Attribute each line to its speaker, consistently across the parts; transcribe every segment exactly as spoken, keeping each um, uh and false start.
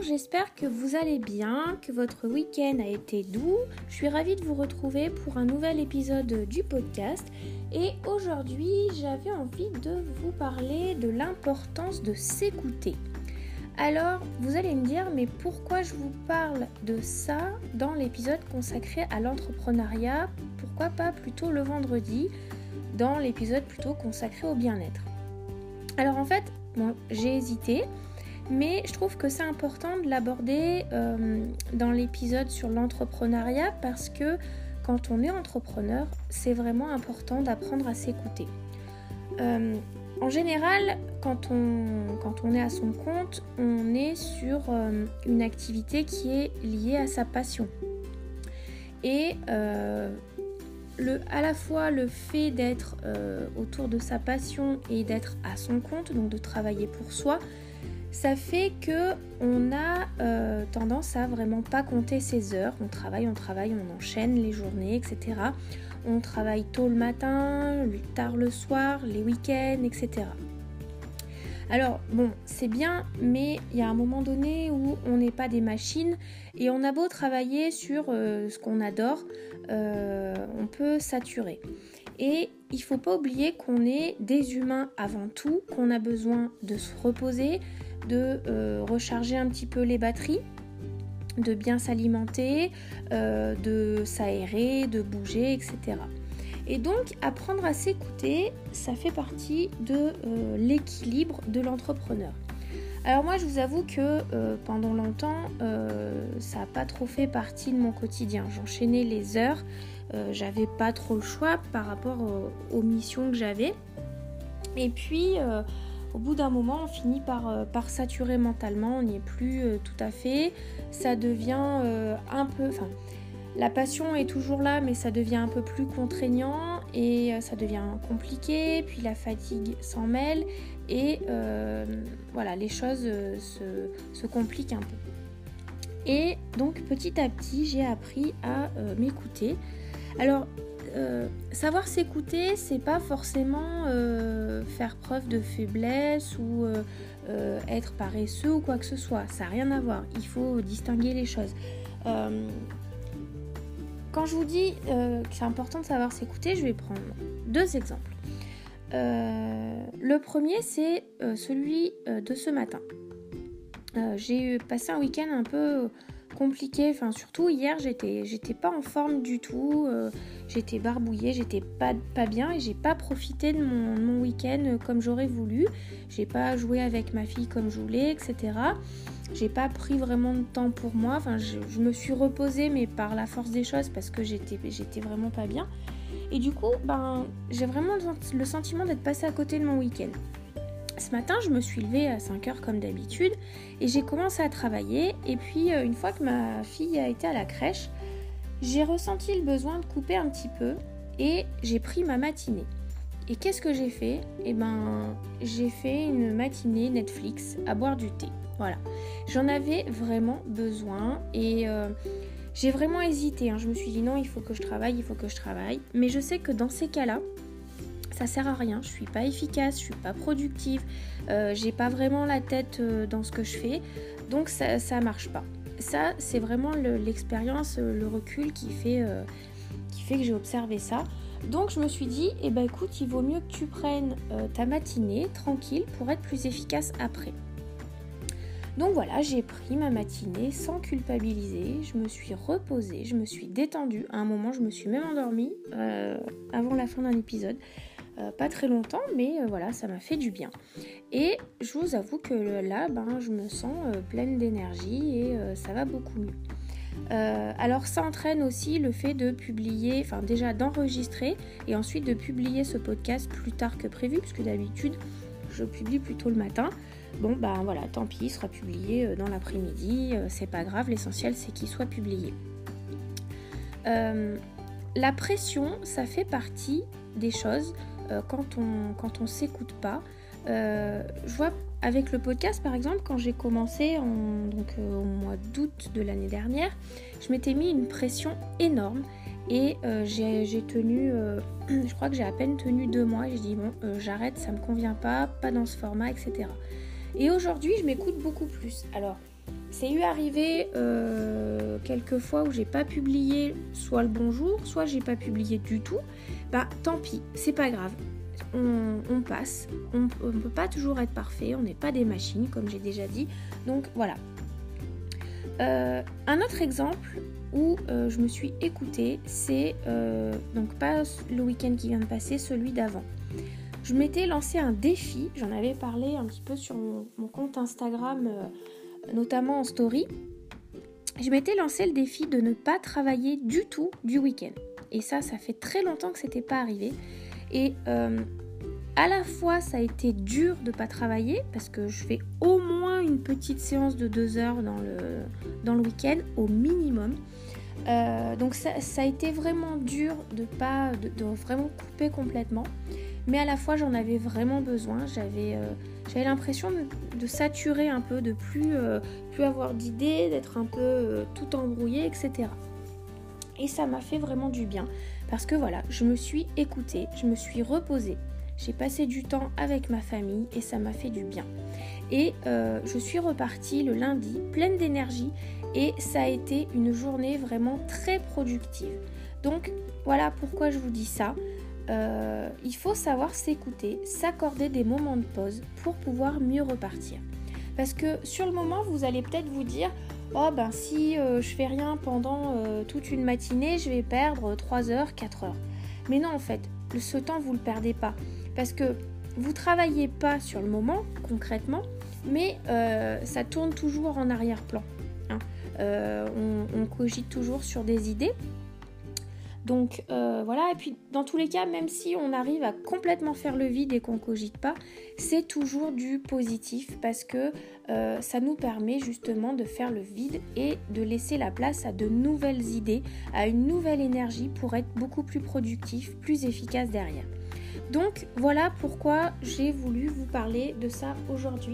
Speaker 1: j'espère que vous allez bien, que votre week-end a été doux. Je suis ravie de vous retrouver pour un nouvel épisode du podcast. Et aujourd'hui, j'avais envie de vous parler de l'importance de s'écouter. Alors, vous allez me dire, mais pourquoi je vous parle de ça dans l'épisode consacré à l'entrepreneuriat? Pourquoi pas plutôt le vendredi, dans l'épisode plutôt consacré au bien-être? Alors en fait, bon, j'ai hésité, mais je trouve que c'est important de l'aborder euh, dans l'épisode sur l'entrepreneuriat parce que quand on est entrepreneur, c'est vraiment important d'apprendre à s'écouter. Euh, en général, quand on, quand on est à son compte, on est sur euh, une activité qui est liée à sa passion. Et euh, le, à la fois le fait d'être euh, autour de sa passion et d'être à son compte, donc de travailler pour soi, ça fait qu'on a euh, tendance à vraiment pas compter ses heures. On travaille, on travaille, on enchaîne les journées, et cetera. On travaille tôt le matin, tard le soir, les week-ends, et cetera. Alors bon, c'est bien, mais il y a un moment donné où on n'est pas des machines et on a beau travailler sur euh, ce qu'on adore, euh, on peut saturer. Et il ne faut pas oublier qu'on est des humains avant tout, qu'on a besoin de se reposer, de euh, recharger un petit peu les batteries, de bien s'alimenter, euh, de s'aérer, de bouger, et cetera. Et donc, apprendre à s'écouter, ça fait partie de euh, l'équilibre de l'entrepreneur. Alors moi, je vous avoue que euh, pendant longtemps, euh, ça n'a pas trop fait partie de mon quotidien. J'enchaînais les heures, euh, j'avais pas trop le choix par rapport aux, aux missions que j'avais. Et puis, euh, au bout d'un moment, on finit par, euh, par saturer mentalement, on n'y est plus euh, tout à fait. Ça devient euh, un peu... Enfin, la passion est toujours là, mais ça devient un peu plus contraignant et euh, ça devient compliqué. Puis la fatigue s'en mêle et euh, voilà, les choses euh, se, se compliquent un peu. Et donc, petit à petit, j'ai appris à euh, m'écouter. Alors, Euh, savoir s'écouter, c'est pas forcément euh, faire preuve de faiblesse ou euh, euh, être paresseux ou quoi que ce soit. Ça n'a rien à voir. Il faut distinguer les choses. Euh, quand je vous dis euh, que c'est important de savoir s'écouter, je vais prendre deux exemples. Euh, le premier, c'est euh, celui euh, de ce matin. Euh, j'ai passé un week-end un peu compliqué, enfin surtout hier j'étais, j'étais pas en forme du tout, euh, j'étais barbouillée, j'étais pas, pas bien et j'ai pas profité de mon, de mon week-end comme j'aurais voulu, j'ai pas joué avec ma fille comme je voulais, et cetera. J'ai pas pris vraiment de temps pour moi, enfin je, je me suis reposée mais par la force des choses parce que j'étais, j'étais vraiment pas bien et du coup ben, j'ai vraiment le, le sentiment d'être passée à côté de mon week-end. Ce matin, je me suis levée à cinq heures comme d'habitude et j'ai commencé à travailler. Et puis, une fois que ma fille a été à la crèche, j'ai ressenti le besoin de couper un petit peu et j'ai pris ma matinée. Et qu'est-ce que j'ai fait ? Eh ben, j'ai fait une matinée Netflix à boire du thé. Voilà. J'en avais vraiment besoin et euh, j'ai vraiment hésité. Hein. Je me suis dit non, il faut que je travaille, il faut que je travaille. Mais je sais que dans ces cas-là, ça sert à rien, je suis pas efficace, je suis pas productive, euh, j'ai pas vraiment la tête euh, dans ce que je fais, donc ça, ça marche pas. Ça, c'est vraiment le, l'expérience, le recul qui fait, euh, qui fait que j'ai observé ça. Donc je me suis dit, eh ben écoute, il vaut mieux que tu prennes euh, ta matinée tranquille pour être plus efficace après. Donc voilà, j'ai pris ma matinée sans culpabiliser, je me suis reposée, je me suis détendue. À un moment, je me suis même endormie euh, avant la fin d'un épisode. Euh, pas très longtemps, mais euh, voilà, ça m'a fait du bien. Et je vous avoue que là, ben, je me sens euh, pleine d'énergie et euh, ça va beaucoup mieux. Euh, alors ça entraîne aussi le fait de publier, enfin déjà d'enregistrer et ensuite de publier ce podcast plus tard que prévu, puisque d'habitude, je publie plutôt le matin. Bon, ben voilà, tant pis, il sera publié euh, dans l'après-midi, euh, c'est pas grave, l'essentiel c'est qu'il soit publié. Euh, la pression, ça fait partie des choses euh, quand on quand on s'écoute pas. Euh, je vois avec le podcast par exemple, quand j'ai commencé en, donc, euh, au mois d'août de l'année dernière, je m'étais mis une pression énorme et euh, j'ai, j'ai tenu, euh, je crois que j'ai à peine tenu deux mois et je dis bon, euh, j'arrête, ça me convient pas, pas dans ce format, et cetera. Et aujourd'hui, je m'écoute beaucoup plus. Alors, c'est eu arrivé euh, quelques fois où j'ai pas publié soit le bonjour, soit j'ai pas publié du tout. Bah tant pis, c'est pas grave. On, on passe, on ne peut pas toujours être parfait, on n'est pas des machines comme j'ai déjà dit. Donc voilà. Euh, un autre exemple où euh, je me suis écoutée, c'est euh, donc pas le week-end qui vient de passer, celui d'avant. Je m'étais lancé un défi, j'en avais parlé un petit peu sur mon, mon compte Instagram, euh, notamment en story. Je m'étais lancé le défi de ne pas travailler du tout du week-end. Et ça, ça fait très longtemps que c'était pas arrivé. Et euh, à la fois, ça a été dur de ne pas travailler parce que je fais au moins une petite séance de deux heures dans le, dans le week-end, au minimum. Euh, donc ça, ça a été vraiment dur de, pas, de, de vraiment couper complètement. Mais à la fois, j'en avais vraiment besoin. J'avais, euh, j'avais l'impression de, de saturer un peu, de plus, euh, plus avoir d'idées, d'être un peu euh, tout embrouillé, et cetera. Et ça m'a fait vraiment du bien parce que voilà, je me suis écoutée, je me suis reposée. J'ai passé du temps avec ma famille et ça m'a fait du bien. Et euh, je suis repartie le lundi pleine d'énergie et ça a été une journée vraiment très productive. Donc voilà pourquoi je vous dis ça. Euh, il faut savoir s'écouter, s'accorder des moments de pause pour pouvoir mieux repartir. Parce que sur le moment, vous allez peut-être vous dire « Oh ben si euh, je fais rien pendant euh, toute une matinée, je vais perdre trois heures, quatre heures. » Mais non en fait, ce temps vous le perdez pas. Parce que vous travaillez pas sur le moment, concrètement, mais euh, ça tourne toujours en arrière-plan. Hein. Euh, on, on cogite toujours sur des idées. Donc euh, voilà, et puis dans tous les cas, même si on arrive à complètement faire le vide et qu'on ne cogite pas, c'est toujours du positif parce que euh, ça nous permet justement de faire le vide et de laisser la place à de nouvelles idées, à une nouvelle énergie pour être beaucoup plus productif, plus efficace derrière. Donc voilà pourquoi j'ai voulu vous parler de ça aujourd'hui.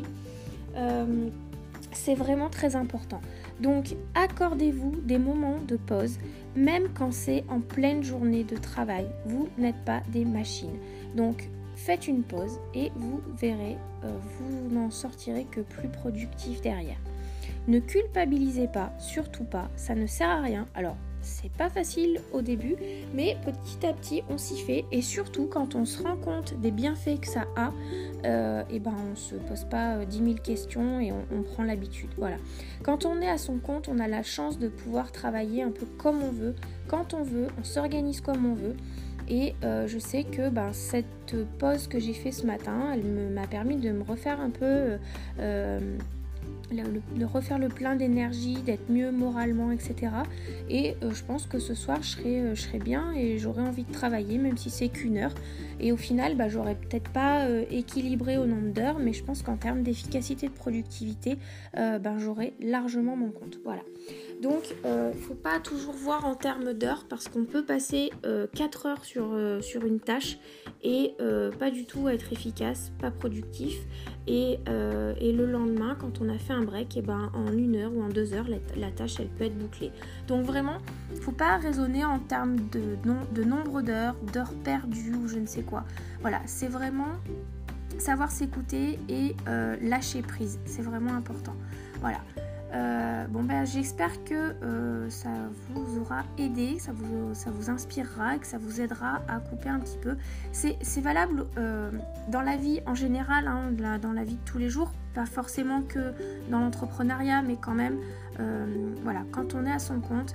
Speaker 1: Euh, c'est vraiment très important. Donc accordez-vous des moments de pause, même quand c'est en pleine journée de travail. Vous n'êtes pas des machines. Donc faites une pause et vous verrez, euh, vous n'en sortirez que plus productif derrière. Ne culpabilisez pas, surtout pas, ça ne sert à rien. Alors, c'est pas facile au début, mais petit à petit on s'y fait et surtout quand on se rend compte des bienfaits que ça a, euh, et ben on se pose pas dix mille questions et on, on prend l'habitude. Voilà. Quand on est à son compte, on a la chance de pouvoir travailler un peu comme on veut, quand on veut, on s'organise comme on veut. Et euh, je sais que ben, cette pause que j'ai fait ce matin, elle me, m'a permis de me refaire un peu euh, Le, le, de refaire le plein d'énergie, d'être mieux moralement, et cetera. Et euh, je pense que ce soir, je serai, euh, je serai bien et j'aurai envie de travailler, même si c'est qu'une heure. Et au final, bah, j'aurai peut-être pas euh, équilibré au nombre d'heures, mais je pense qu'en termes d'efficacité, de productivité, euh, ben, j'aurai largement mon compte. Voilà. Donc, il euh, ne faut pas toujours voir en termes d'heures parce qu'on peut passer euh, quatre heures sur, euh, sur une tâche et euh, pas du tout être efficace, pas productif. Et, euh, et le lendemain, quand on a fait un break, et ben, en une heure ou en deux heures, la, la tâche elle peut être bouclée. Donc vraiment, il ne faut pas raisonner en termes de, non, de nombre d'heures, d'heures perdues ou je ne sais quoi. Voilà, c'est vraiment savoir s'écouter et euh, lâcher prise. C'est vraiment important. Voilà. Euh, bon ben j'espère que euh, ça vous aura aidé, ça vous, ça vous inspirera, que ça vous aidera à couper un petit peu. C'est, c'est valable euh, dans la vie en général, hein, dans la vie de tous les jours, pas forcément que dans l'entrepreneuriat, mais quand même, euh, voilà, quand on est à son compte,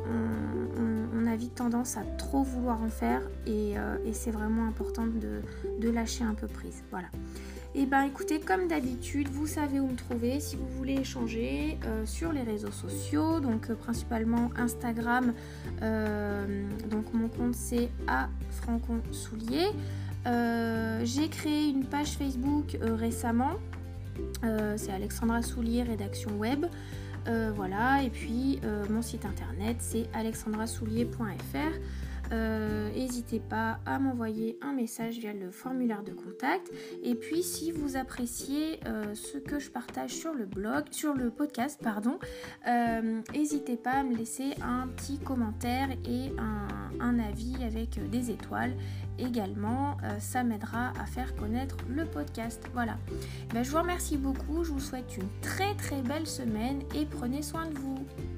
Speaker 1: on, on, on a vite tendance à trop vouloir en faire et, euh, et c'est vraiment important de, de lâcher un peu prise. Voilà. Et ben écoutez, comme d'habitude, vous savez où me trouver si vous voulez échanger euh, sur les réseaux sociaux, donc euh, principalement Instagram, euh, donc mon compte c'est a francon soulier. Euh, j'ai créé une page Facebook euh, récemment, euh, c'est Alexandra Soulier, rédaction web. Euh, voilà, et puis euh, mon site internet c'est alexandra soulier point f r. n'hésitez pas à m'envoyer un message via le formulaire de contact. Et puis si vous appréciez euh, ce que je partage sur le blog, sur le podcast, pardon, n'hésitez pas à me laisser un petit commentaire et un, un avis avec des étoiles. Également, euh, ça m'aidera à faire connaître le podcast. Voilà. Ben, je vous remercie beaucoup. Je vous souhaite une très très belle semaine et prenez soin de vous.